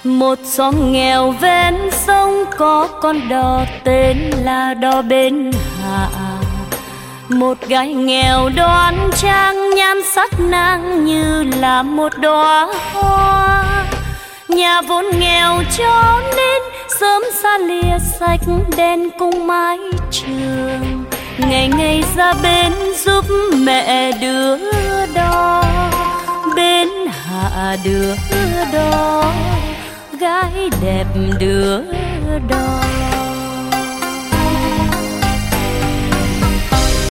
Một xóm nghèo ven sông có con đò tên là đò Bến Hạ. Một gái nghèo đoan trang nhan sắc nàng như là một đóa hoa. Nhà vốn nghèo cho nên sớm xa lìa sạch đèn cùng mái trường. Ngày ngày ra bến giúp mẹ đưa đò, Bến Hạ đưa đò, gái đẹp đưa đò.